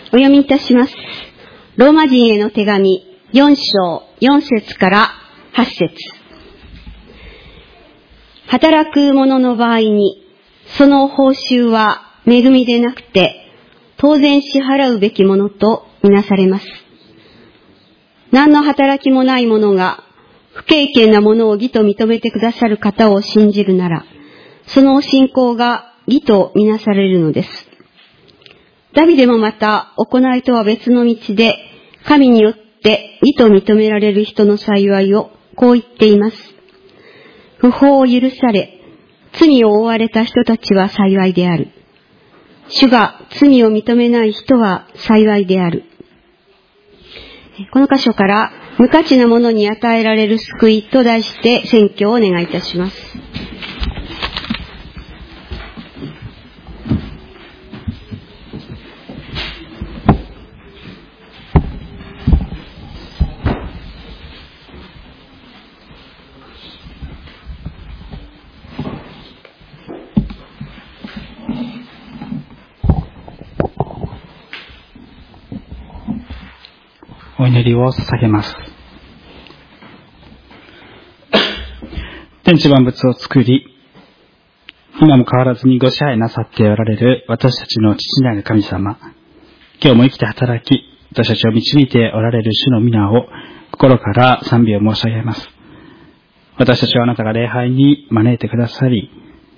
お読みいたします。ローマ人への手紙4章4節から8節。働く者の場合に、その報酬は恵みでなくて、当然支払うべきものとみなされます。何の働きもない者が、不経験なものを義と認めてくださる方を信じるなら、その信仰が義とみなされるのです。ダビデもまた、行いとは別の道で、神によって義と認められる人の幸いをこう言っています。不法を許され、罪を負われた人たちは幸いである。主が罪を認めない人は幸いである。この箇所から、無価値なものに与えられる救いと題して宣教をお願いいたします。 お祈りを捧げます。天地万物を作り、今も変わらずにご支配なさっておられる私たちの父なる神様、今日も生きて働き、私たちを導いておられる主の皆を心から賛美を申し上げます。私たちはあなたが礼拝に招いてくださり、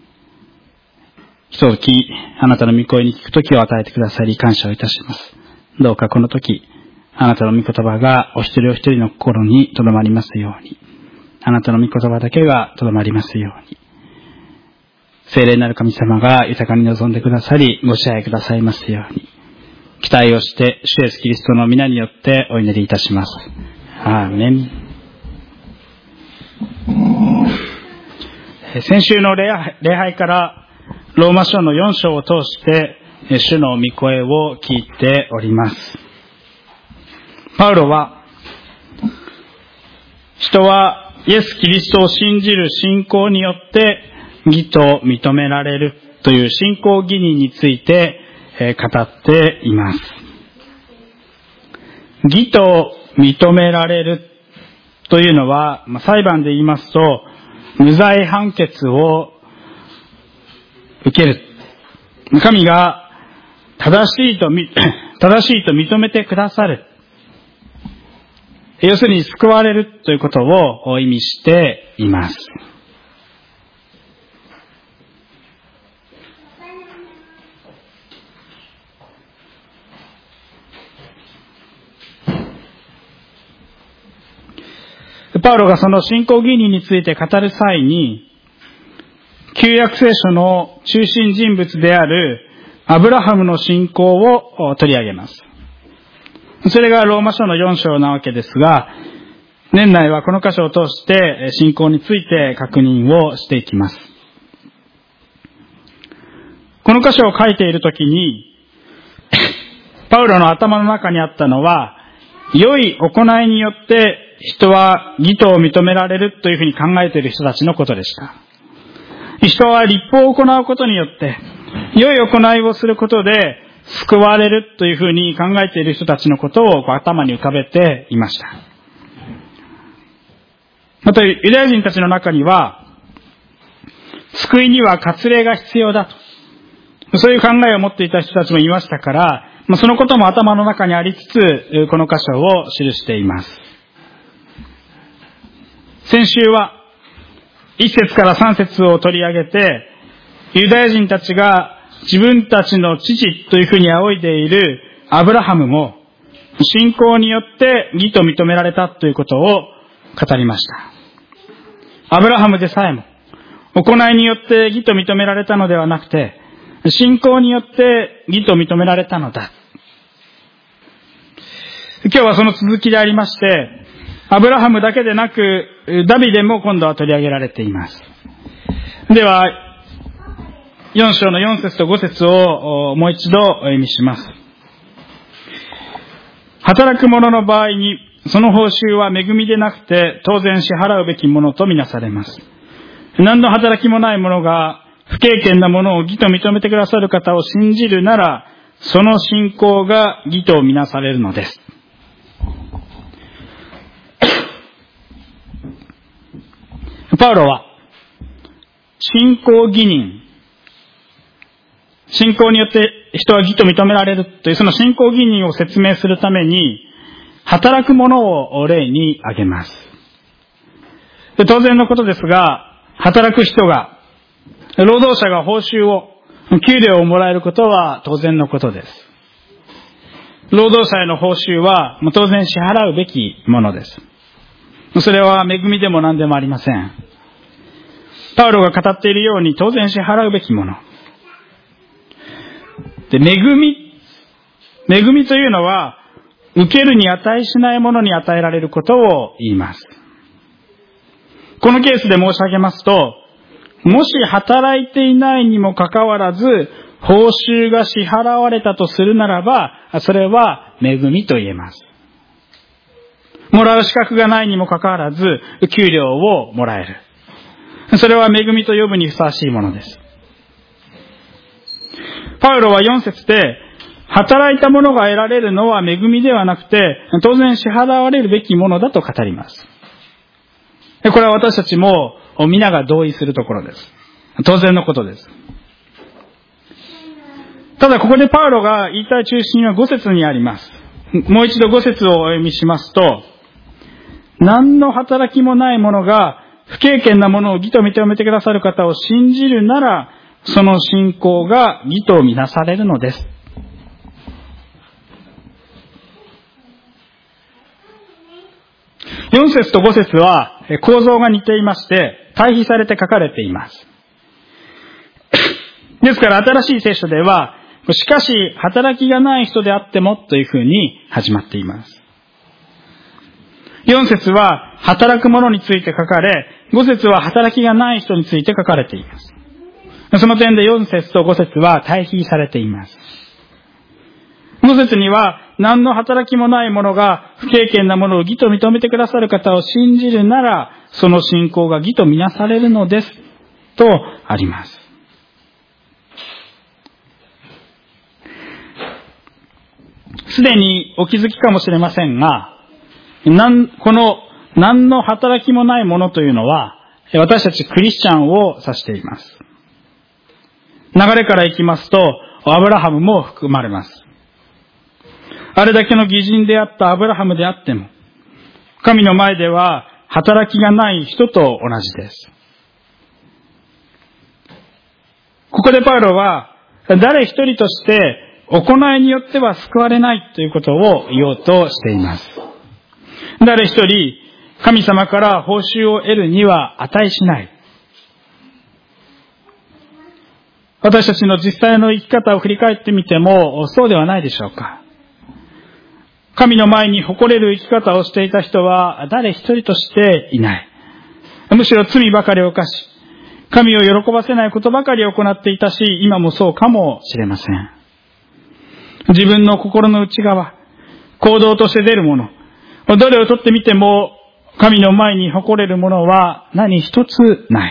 ひとときあなたの御声に聞くときを与えてくださり感謝をいたします。どうかこの時、あなたの御言葉がお一人お一人の心に留まりますように、あなたの御言葉だけが留まりますように、聖霊なる神様が豊かに望んでくださり、ご支配くださいますように、期待をして主イエスキリストの皆によってお祈りいたします。アーメン。先週の礼拝からローマ書の4章を通して主の御声を聞いております。パウロは、人はイエス・キリストを信じる信仰によって義と認められるという信仰義人について語っています。義と認められるというのは、裁判で言いますと、無罪判決を受ける。神が正しいと認めてくださる。要するに救われるということを意味しています。パウロがその信仰義人について語る際に、旧約聖書の中心人物であるアブラハムの信仰を取り上げます。それがローマ書の4章なわけですが、年内はこの箇所を通して信仰について確認をしていきます。この箇所を書いているときに、パウロの頭の中にあったのは、良い行いによって人は義と認められるというふうに考えている人たちのことでした。人は律法を行うことによって、良い行いをすることで救われるというふうに考えている人たちのことを頭に浮かべていました。また、ユダヤ人たちの中には、救いには割礼が必要だと。そういう考えを持っていた人たちもいましたから、そのことも頭の中にありつつ、この箇所を記しています。先週は、1節から3節を取り上げて、ユダヤ人たちが自分たちの父というふうに仰いでいるアブラハムも、信仰によって義と認められたということを語りました。アブラハムでさえも、行いによって義と認められたのではなくて、信仰によって義と認められたのだ。今日はその続きでありまして、アブラハムだけでなく、ダビデも今度は取り上げられています。では、4章の4節と5節をもう一度お読みします。働く者の場合に、その報酬は恵みでなくて、当然支払うべきものとみなされます。何の働きもない者が、不経験なものを義と認めてくださる方を信じるなら、 その信仰が義とみなされるのです。パウロは、信仰義人、信仰によって人は義と認められるというその信仰義人を説明するために、働く者を例に挙げます。当然のことですが、働く人が、労働者が報酬を、給料をもらえることは当然のことです。労働者への報酬は当然支払うべきものです。それは恵みでも何でもありません。パウロが語っているように当然支払うべきもの。で、恵みというのは、受けるに値しないものに与えられることを言います。このケースで申し上げますと、もし働いていないにもかかわらず、報酬が支払われたとするならば、それは恵みと言えます。もらう資格がないにもかかわらず、給料をもらえる。それは恵みと呼ぶにふさわしいものです。パウロは4節で、働いたものが得られるのは恵みではなくて、当然支払われるべきものだと語ります。これは私たちも皆が同意するところです。当然のことです。ただここでパウロが言いたい中心は5節にあります。もう一度5節をお読みしますと、何の働きもない者が不経験なものを義と認めてくださる方を信じるなら、その信仰が義とみなされるのです。4節と5節は構造が似ていまして、対比されて書かれています。ですから新しい聖書では、しかし働きがない人であってもというふうに始まっています。4節は働く者について書かれ、5節は働きがない人について書かれています。その点で4節と5節は対比されています。5節には何の働きもない者が不経験なものを義と認めてくださる方を信じるなら、その信仰が義とみなされるのですとあります。すでにお気づきかもしれませんが、この何の働きもないものというのは、私たちクリスチャンを指しています。流れからいきますと、アブラハムも含まれます。あれだけの義人であったアブラハムであっても、神の前では働きがない人と同じです。ここでパウロは、誰一人として行いによっては救われないということを言おうとしています。誰一人神様から報酬を得るには値しない。私たちの実際の生き方を振り返ってみてもそうではないでしょうか。神の前に誇れる生き方をしていた人は誰一人としていない。むしろ罪ばかりを犯し、神を喜ばせないことばかり行っていたし、今もそうかもしれません。自分の心の内側、行動として出るもの、どれをとってみても神の前に誇れるものは何一つない。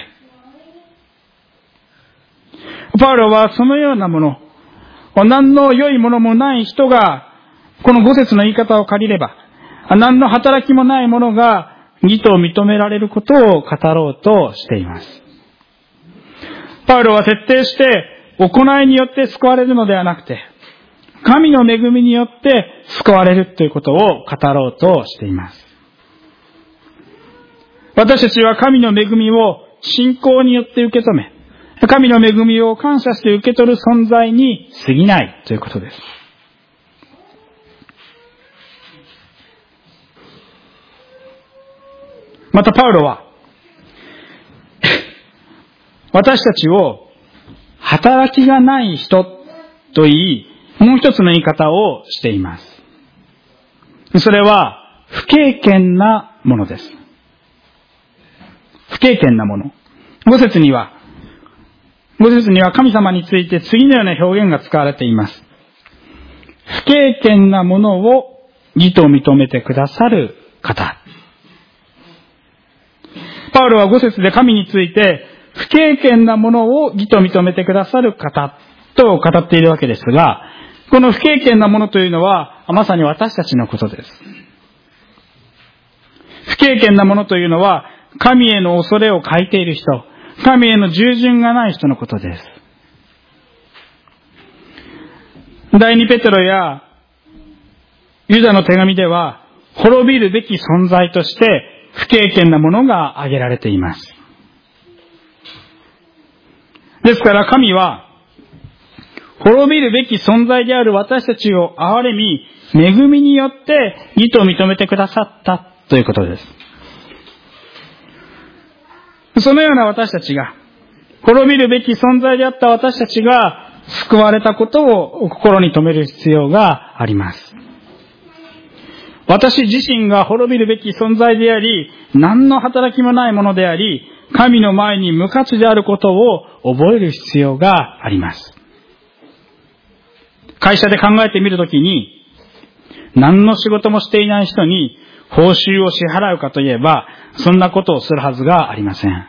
パウロはそのようなもの、何の良いものもない人がこの5節の言い方を借りれば、何の働きもないものが義と認められることを語ろうとしています。パウロは徹底して行いによって救われるのではなくて、神の恵みによって救われるということを語ろうとしています。私たちは神の恵みを信仰によって受け止め、神の恵みを感謝して受け取る存在に過ぎないということです。またパウロは、私たちを働きがない人と言い、もう一つの言い方をしています。それは不経験なものです。不経験なもの。5節には神様について次のような表現が使われています。不経験なものを義と認めてくださる方。パウロは5節で神について不経験なものを義と認めてくださる方と語っているわけですが、 この不経験なものというのは、まさに私たちのことです。不経験なものというのは、神への恐れを欠いている人、神への従順がない人のことです。第二ペテロやユダの手紙では、滅びるべき存在として不経験なものが挙げられています。ですから神は、滅びるべき存在である私たちを憐れみ、恵みによって義と認めてくださったということです。そのような私たちが、滅びるべき存在であった私たちが救われたことを心に留める必要があります。私自身が滅びるべき存在であり、何の働きもないものであり、神の前に無価値であることを覚える必要があります。会社で考えてみるときに、何の仕事もしていない人に報酬を支払うかといえば、そんなことをするはずがありません。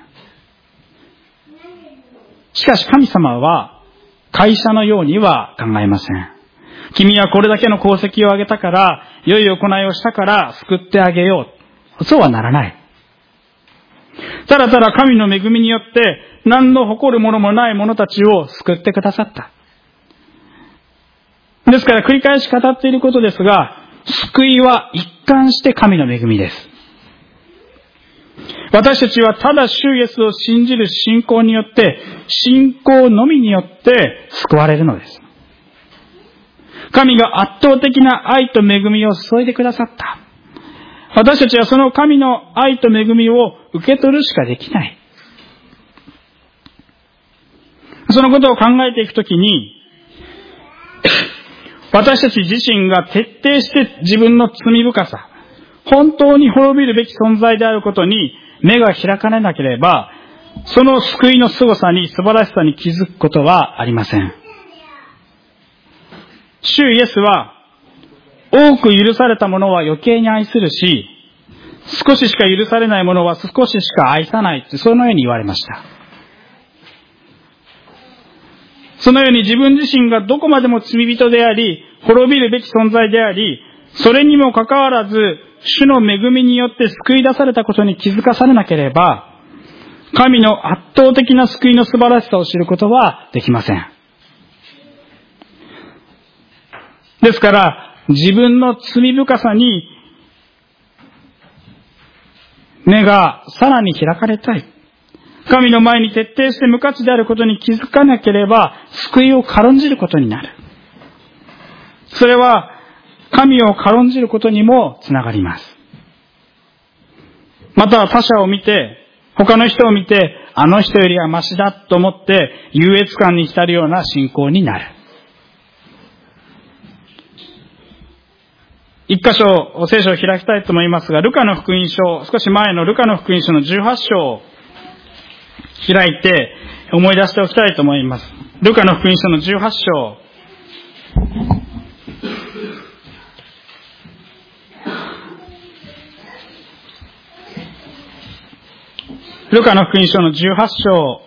しかし神様は、会社のようには考えません。君はこれだけの功績を上げたから、良い行いをしたから救ってあげよう。そうはならない。ただただ神の恵みによって、何の誇るものもない者たちを救ってくださった。ですから繰り返し語っていることですが、救いは一貫して神の恵みです。私たちはただ主イエスを信じる信仰によって、信仰のみによって救われるのです。神が圧倒的な愛と恵みを注いでくださった。私たちはその神の愛と恵みを受け取るしかできない。そのことを考えていくときに、私たち自身が徹底して自分の罪深さ、本当に滅びるべき存在であることに目が開かれなければ、その救いの凄さに素晴らしさに気づくことはありません。主イエスは、多く許された者は余計に愛するし、少ししか許されない者は少ししか愛さないって、そのように言われました。そのように自分自身がどこまでも罪人であり、滅びるべき存在であり、それにもかかわらず、主の恵みによって救い出されたことに気づかされなければ、神の圧倒的な救いの素晴らしさを知ることはできません。ですから、自分の罪深さに目がさらに開かれたい。神の前に徹底して無価値であることに気づかなければ、救いを軽んじることになる。それは、神を軽んじることにもつながります。また他者を見て、他の人を見て、あの人よりはマシだと思って、優越感に浸るような信仰になる。一箇所、聖書を開きたいと思いますが、ルカの福音書、少し前のルカの福音書の18章を開いて思い出しておきたいと思います。ルカの福音書の18章。ルカの福音書の18章。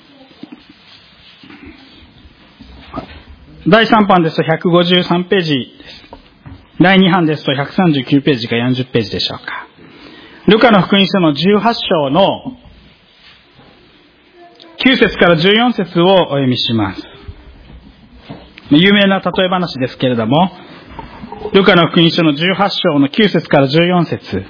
第3版ですと153ページです。第2版ですと139ページか40ページでしょうか。ルカの福音書の18章の9節から14節をお読みします。有名な例え話ですけれども、ルカの福音書の18章の9節から14節。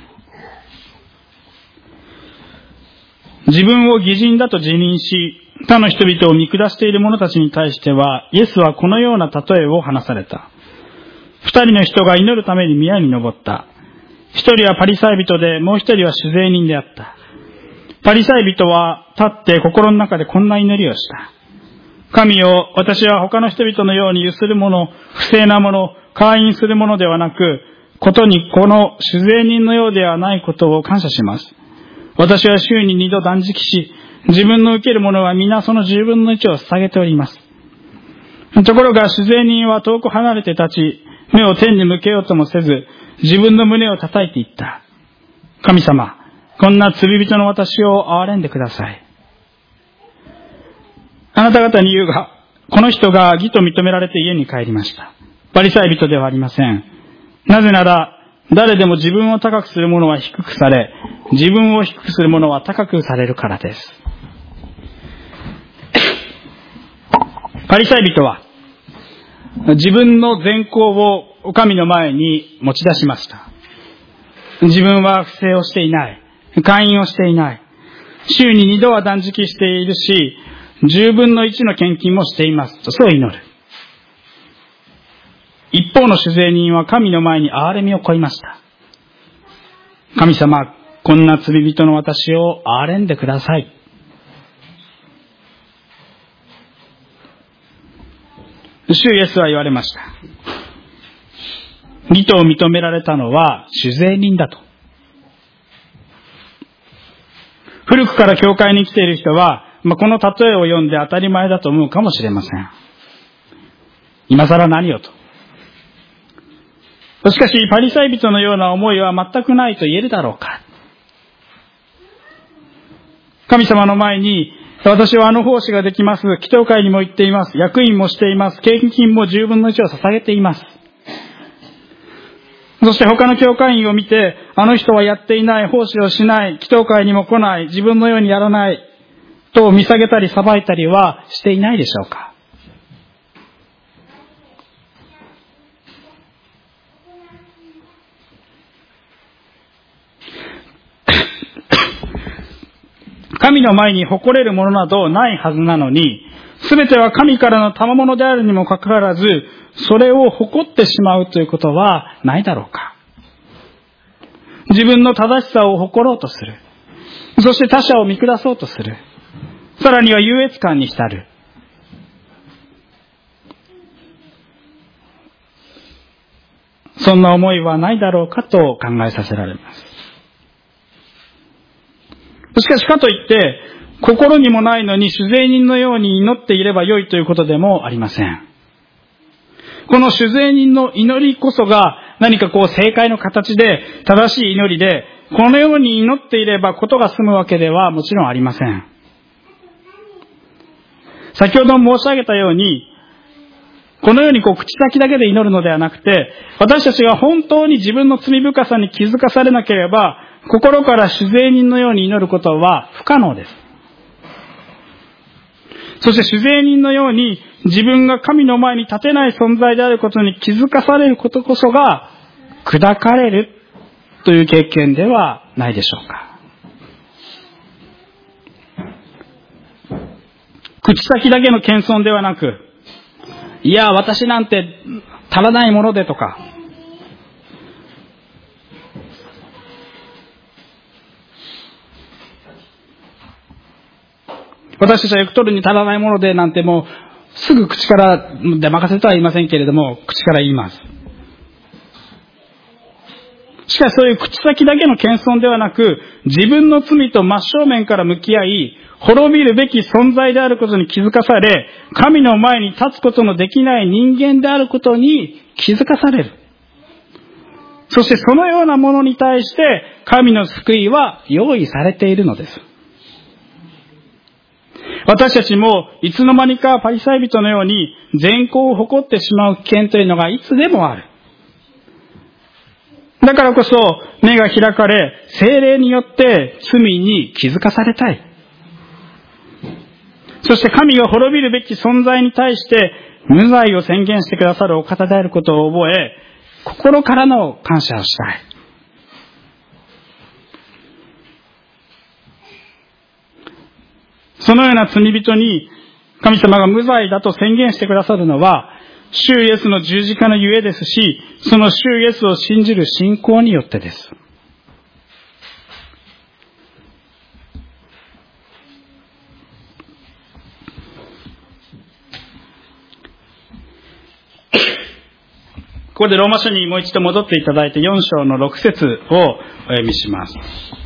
自分を義人だと自認し、他の人々を見下している者たちに対しては、イエスはこのような例えを話された。二人の人が祈るために宮に登った。一人はパリサイ人で、もう一人は酒税人であった。パリサイ人は立って心の中でこんな祈りをした。神よ、私は他の人々のようにゆする者、不正な者、会員する者ではなく、ことにこの酒税人のようではないことを感謝します。私は週に2度断食し、自分の受けるものは皆その10分の1を捧げております。ところが酒税人は遠く離れて立ち、目を天に向けようともせず、自分の胸を叩いていった。神様、こんな罪人の私を憐れんでください。あなた方に言うが、この人が義と認められて家に帰りました。 パリサイ人ではありません。なぜなら、誰でも自分を高くする者は低くされ、自分を低くする者は高くされるからです。パリサイ人は、自分の善行を神の前に持ち出しました。自分は不正をしていない。姦淫をしていない。週に2度は断食しているし、10分の1の献金もしています。と、そう祈る。一方の主税人は神の前に憐れみを乞いました。神様、こんな罪人の私を憐れんでください。主イエスは言われました。義とを認められたのは主税人だと。古くから教会に来ている人は、この例えを読んで当たり前だと思うかもしれません。今更何よと。しかし、パリサイ人のような思いは全くないと言えるだろうか。神様の前に、私は奉仕ができます。祈祷会にも行っています。役員もしています。献金も10分の1を捧げています。そして他の教会員を見て、あの人はやっていない、奉仕をしない、祈祷会にも来ない、自分のようにやらない、と見下げたり裁いたりはしていないでしょうか。神の前に誇れるものなどないはずなのに、すべては神からの賜物であるにもかかわらず、それを誇ってしまうということはないだろうか。自分の正しさを誇ろうとする。そして他者を見下そうとする。さらには優越感に浸る。そんな思いはないだろうかと考えさせられます。しかしかといって、心にもないのに主税人のように祈っていればよいということでもありません。この主税人の祈りこそが何か正解の形で正しい祈りで、このように祈っていればことが済むわけではもちろんありません。先ほど申し上げたように、このように口先だけで祈るのではなくて、私たちが本当に自分の罪深さに気づかされなければ、心から主税人のように祈ることは不可能です。そして主税人のように自分が神の前に立てない存在であることに気づかされることこそが砕かれるという経験ではないでしょうか。口先だけの謙遜ではなく、いや私なんて足らないものでとか、私たちはエクトルに足らないものでなんてもうすぐ口から出任せとは言いませんけれども、口から言います。しかしそういう口先だけの謙遜ではなく、自分の罪と真正面から向き合い、滅びるべき存在であることに気づかされ、神の前に立つことのできない人間であることに気づかされる。そしてそのようなものに対して神の救いは用意されているのです。私たちもいつの間にかパリサイ人のように善行を誇ってしまう危険というのがいつでもある。だからこそ目が開かれ、聖霊によって罪に気づかされたい。そして神が滅びるべき存在に対して無罪を宣言してくださるお方であることを覚え、心からの感謝をしたい。そのような罪人に神様が無罪だと宣言してくださるのは、主イエスの十字架のゆえですし、その主イエスを信じる信仰によってです。ここでローマ書にもう一度戻っていただいて4章の6節をお読みします。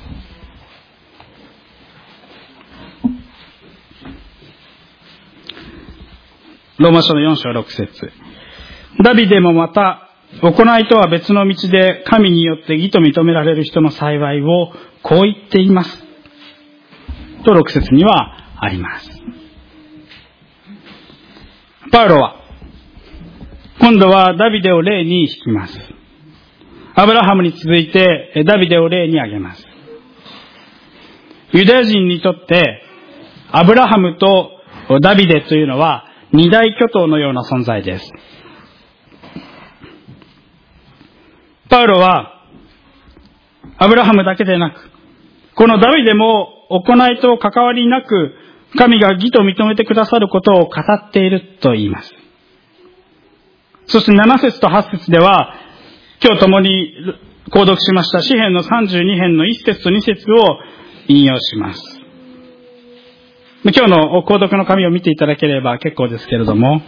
ローマ書の4章6節。ダビデもまた、行いとは別の道で神によって義と認められる人の幸いをこう言っています。と6節にはあります。パウロは、 今度はダビデを例に引きます。アブラハムに続いてダビデを例に挙げます。ユダヤ人にとってアブラハムとダビデというのは二大巨頭のような存在です。パウロはアブラハムだけでなく、このダビデも行いと関わりなく神が義と認めてくださることを語っていると言います。そして7節と8節では、今日共に購読しました詩編の32編の1節と2節を引用します。今日の購読の紙を見ていただければ結構ですけれども、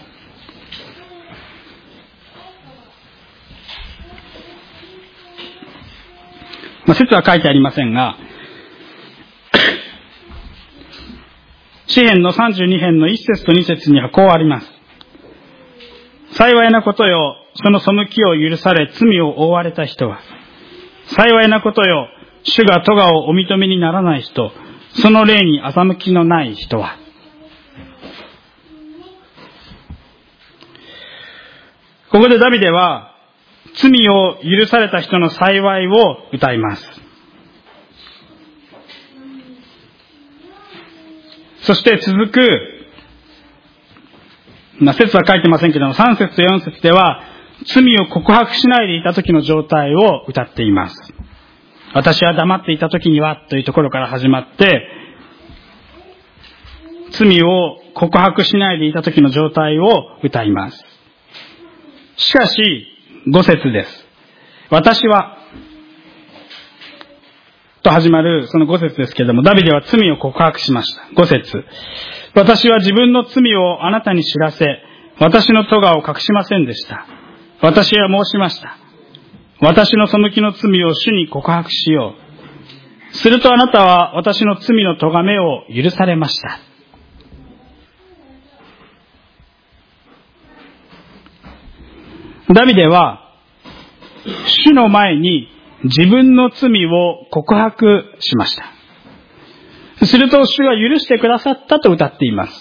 節は書いてありませんが、詩編の32編の1節と2節にはこうあります。幸いなことよ、その背きを許され罪を負われた人は。幸いなことよ、主が咎をお認めにならない人、その霊に欺きのない人は。ここでダビデは罪を許された人の幸いを歌います。そして続く、節は書いてませんけども、3節と4節では罪を告白しないでいた時の状態を歌っています。私は黙っていた時にはというところから始まって、罪を告白しないでいた時の状態を歌います。しかし5節です。私はと始まるその5節ですけれども、ダビデは罪を告白しました。5節、私は自分の罪をあなたに知らせ、私の咎を隠しませんでした。私は申しました。私の背きの罪を主に告白しよう。するとあなたは私の罪の咎めを許されました。ダビデは主の前に自分の罪を告白しました。すると主が許してくださったと歌っています。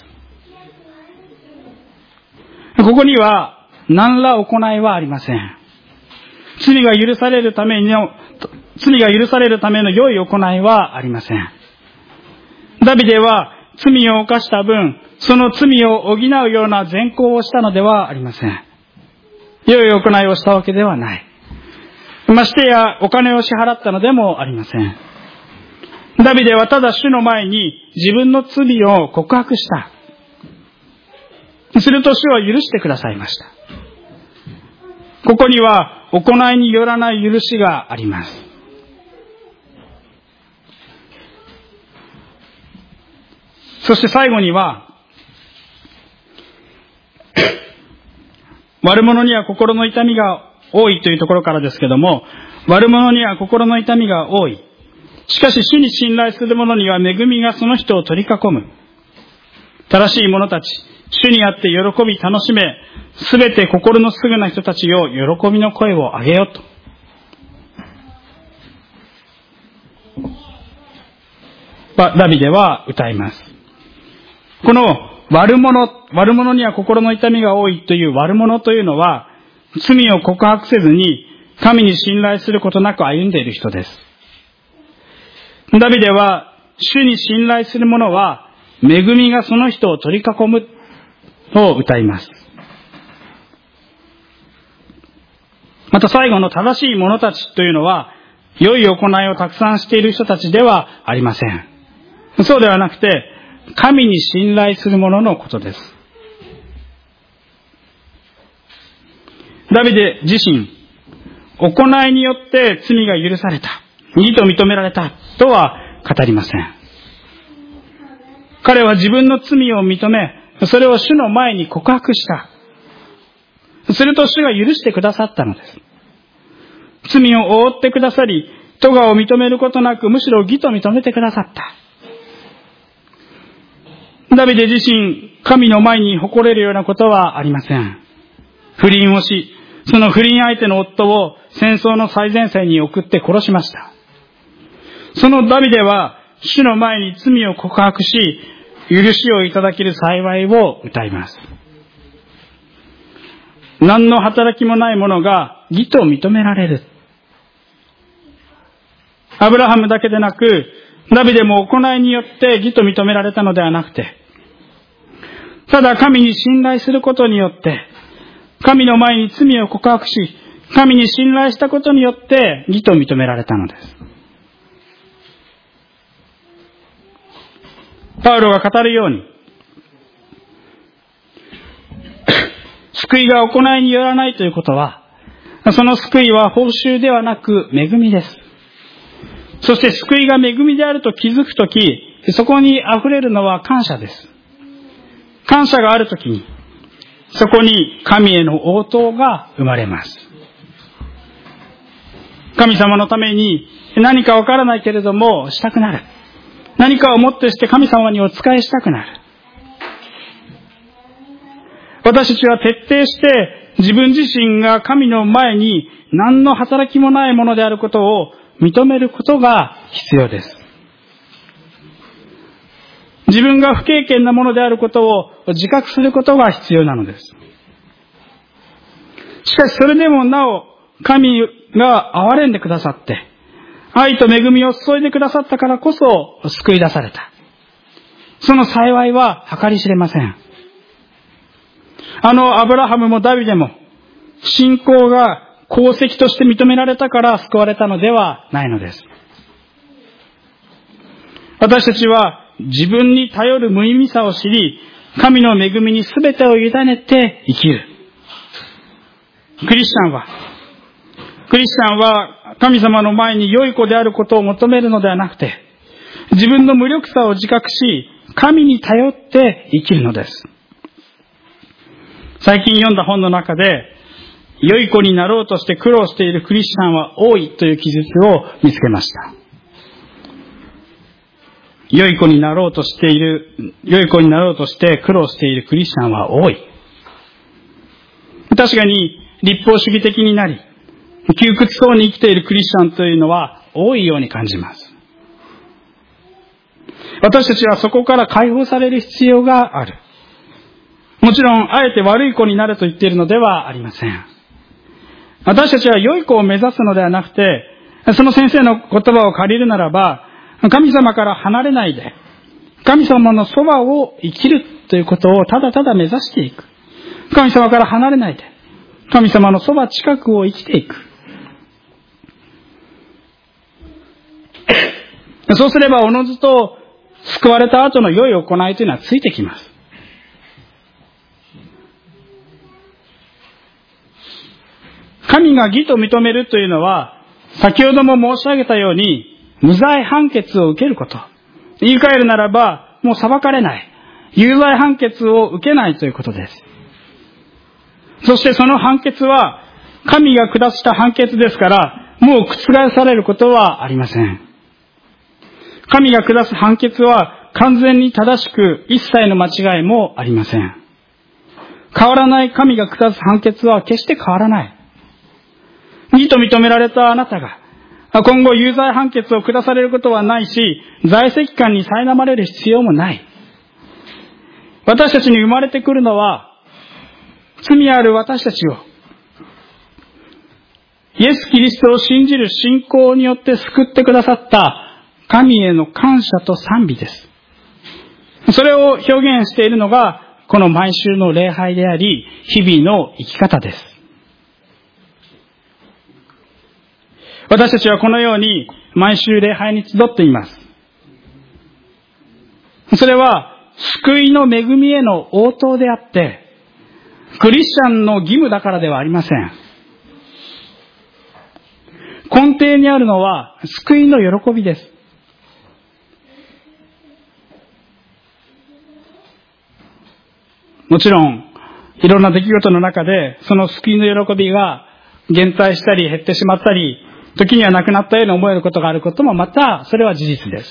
ここには何ら行いはありません。罪が許されるための良い行いはありません。ダビデは罪を犯した分、その罪を補うような善行をしたのではありません。良い行いをしたわけではない。ましてやお金を支払ったのでもありません。ダビデはただ主の前に自分の罪を告白した。すると主は許してくださいました。ここには行いによらない許しがあります。そして最後には、悪者には心の痛みが多いというところからですけども、悪者には心の痛みが多い。しかし主に信頼する者には恵みがその人を取り囲む。正しい者たち、主にあって喜び楽しめ、すべて心のすぐな人たちよ、喜びの声を上げよと。ダビデは歌います。この悪者には心の痛みが多いという悪者というのは、罪を告白せずに神に信頼することなく歩んでいる人です。ダビデは主に信頼する者は恵みがその人を取り囲むと歌います。また最後の正しい者たちというのは良い行いをたくさんしている人たちではありません。そうではなくて神に信頼する者のことです。ダビデ自身、行いによって罪が許された、義と認められたとは語りません。彼は自分の罪を認め、それを主の前に告白した。すると主が許してくださったのです。罪を覆ってくださり、咎を認めることなく、むしろ義と認めてくださった。ダビデ自身、神の前に誇れるようなことはありません。不倫をし、その不倫相手の夫を戦争の最前線に送って殺しました。そのダビデは、主の前に罪を告白し、許しをいただける幸いを歌います。 何の働きもない者が義と認められる。アブラハムだけでなく、ダビデも行いによって義と認められたのではなくて、ただ神に信頼することによって、神の前に罪を告白し、神に信頼したことによって義と認められたのです。パウロが語るように、救いが行いによらないということは、その救いは報酬ではなく恵みです。そして救いが恵みであると気づくとき、そこに溢れるのは感謝です。感謝があるときに、そこに神への応答が生まれます。神様のために何かわからないけれどもしたくなる。何かをもってして神様にお仕えしたくなる。私たちは徹底して自分自身が神の前に何の働きもないものであることを認めることが必要です。自分が不経験なものであることを自覚することが必要なのです。しかしそれでもなお神が憐れんでくださって、愛と恵みを注いでくださったからこそ救い出された。その幸いは計り知れません。アブラハムもダビデも信仰が功績として認められたから救われたのではないのです。私たちは自分に頼る無意味さを知り、神の恵みに全てを委ねて生きる。クリスチャンは神様の前に良い子であることを求めるのではなくて、自分の無力さを自覚し、神に頼って生きるのです。最近読んだ本の中で、良い子になろうとして苦労しているクリスチャンは多いという記述を見つけました。良い子になろうとして苦労しているクリスチャンは多い。確かに立法主義的になり、窮屈そうに生きているクリスチャンというのは多いように感じます。私たちはそこから解放される必要がある。もちろん、あえて悪い子になれと言っているのではありません。私たちは良い子を目指すのではなくて、その先生の言葉を借りるならば、神様から離れないで、神様のそばを生きるということをただただ目指していく。神様から離れないで、神様のそば近くを生きていく。そうすればおのずと救われた後の良い行いというのはついてきます。神が義と認めるというのは、先ほども申し上げたように、無罪判決を受けること。言い換えるならば、もう裁かれない。有罪判決を受けないということです。そしてその判決は、神が下した判決ですから、もう覆されることはありません。神が下す判決は、完全に正しく、一切の間違いもありません。変わらない神が下す判決は決して変わらない。義と認められたあなたが、今後有罪判決を下されることはないし、在籍感に苛まれる必要もない。私たちに生まれてくるのは、罪ある私たちを、イエス・キリストを信じる信仰によって救ってくださった神への感謝と賛美です。それを表現しているのが、この毎週の礼拝であり、日々の生き方です。私たちはこのように毎週礼拝に集っています。それは救いの恵みへの応答であって、クリスチャンの義務だからではありません。根底にあるのは救いの喜びです。もちろん、いろんな出来事の中で、その救いの喜びが減退したり減ってしまったり、時にはなくなったように思えることがあることもまた、それは事実です。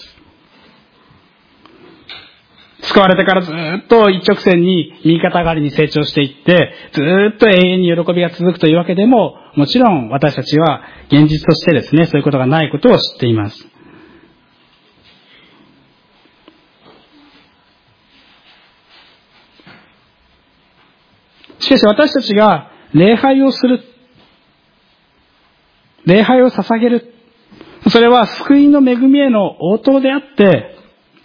救われてからずっと一直線に右肩上がりに成長していって、ずっと永遠に喜びが続くというわけでも、もちろん私たちは現実としてですね、そういうことがないことを知っています。しかし私たちが礼拝をする。礼拝を捧げる。それは救いの恵みへの応答であって、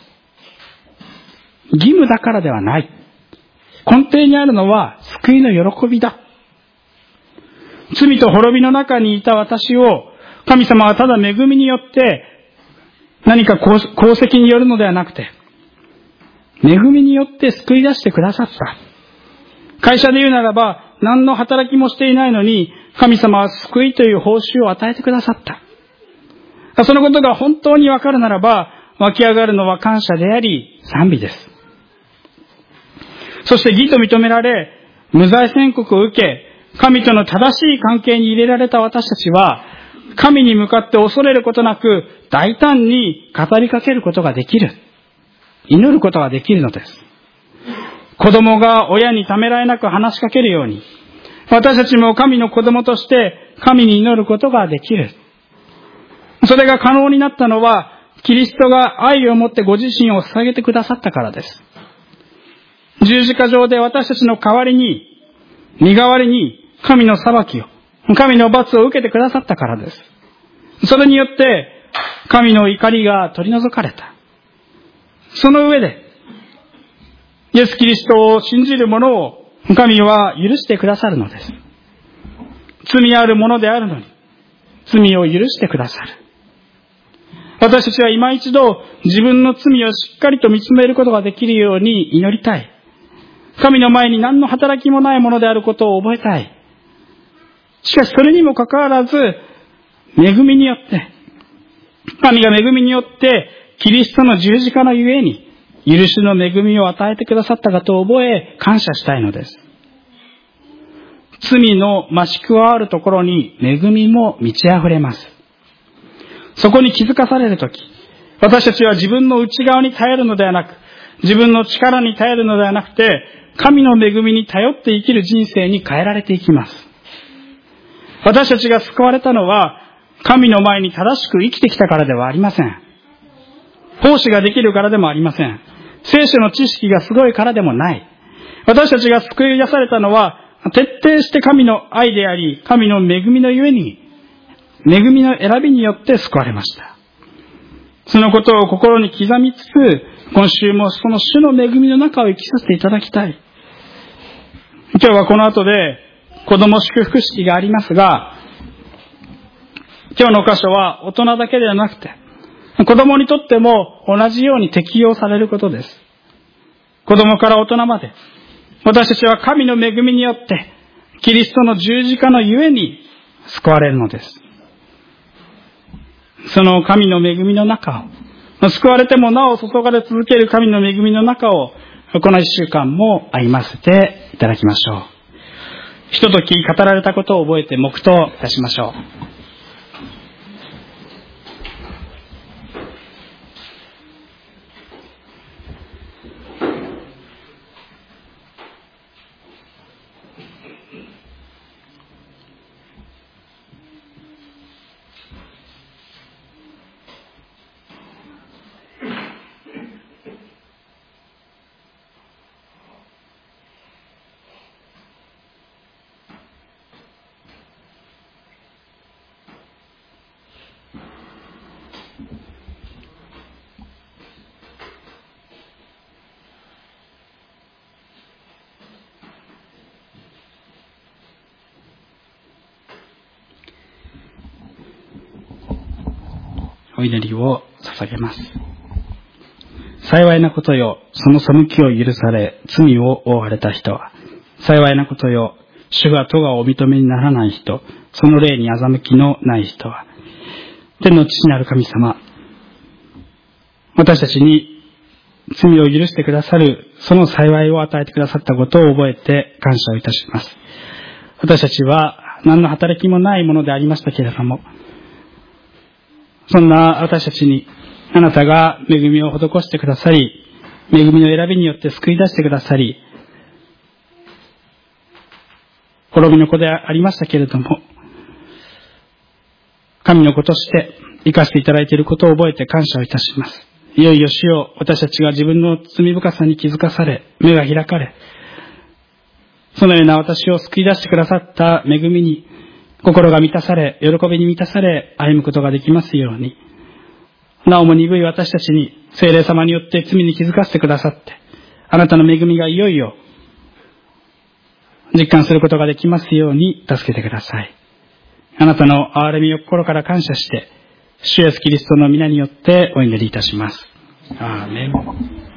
義務だからではない。根底にあるのは救いの喜びだ。罪と滅びの中にいた私を、神様はただ恵みによって何か功績によるのではなくて、恵みによって救い出してくださった。会社で言うならば、何の働きもしていないのに、神様は救いという報酬を与えてくださった。そのことが本当にわかるならば、湧き上がるのは感謝であり、賛美です。そして義と認められ、無罪宣告を受け、神との正しい関係に入れられた私たちは、神に向かって恐れることなく、大胆に語りかけることができる。祈ることができるのです。子供が親にためらいなく話しかけるように、私たちも神の子供として神に祈ることができる。それが可能になったのは、キリストが愛を持ってご自身を捧げてくださったからです。十字架上で私たちの代わりに、身代わりに神の裁きを、神の罰を受けてくださったからです。それによって、神の怒りが取り除かれた。その上で、イエス・キリストを信じる者を神は許してくださるのです。罪あるものであるのに、罪を許してくださる。私たちは今一度自分の罪をしっかりと見つめることができるように祈りたい。神の前に何の働きもないものであることを覚えたい。しかしそれにもかかわらず、恵みによって、神が恵みによってキリストの十字架のゆえに許しの恵みを与えてくださったかと覚え感謝したいのです。罪の増し加わるところに恵みも満ち溢れます。そこに気づかされるとき、私たちは自分の内側に頼るのではなく、自分の力に頼るのではなくて、神の恵みに頼って生きる人生に変えられていきます。私たちが救われたのは、神の前に正しく生きてきたからではありません。奉仕ができるからでもありません。聖書の知識がすごいからでもない。私たちが救い出されたのは、徹底して神の愛であり、神の恵みのゆえに、恵みの選びによって救われました。そのことを心に刻みつつ、今週もその主の恵みの中を生きさせていただきたい。今日はこの後で子供祝福式がありますが、今日の箇所は大人だけではなくて、子供にとっても同じように適用されることです。子供から大人まで、私たちは神の恵みによって、キリストの十字架のゆえに救われるのです。その神の恵みの中を、救われてもなお注がれ続ける神の恵みの中を、この一週間も歩ませていただきましょう。ひととき語られたことを覚えて黙祷いたしましょう。お祈りを捧げます。幸いなことよ、その背きを許され、罪を負われた人は。幸いなことよ、主が咎をお認めにならない人、その霊に欺きのない人は。天の父なる神様、私たちに罪を許してくださる、その幸いを与えてくださったことを覚えて感謝をいたします。私たちは何の働きもないものでありましたけれども、そんな私たちにあなたが恵みを施してくださり、恵みの選びによって救い出してくださり、滅びの子でありましたけれども、神の子として生かしていただいていることを覚えて感謝をいたします。いよいよ主よ、私たちが自分の罪深さに気づかされ、目が開かれ、 そのような私を救い出してくださった恵みに、心が満たされ、喜びに満たされ、歩むことができますように、なおも鈍い私たちに、聖霊様によって罪に気づかせてくださって、あなたの恵みがいよいよ、実感することができますように助けてください。あなたの憐れみを心から感謝して、主イエスキリストの皆によってお祈りいたします。アーメン。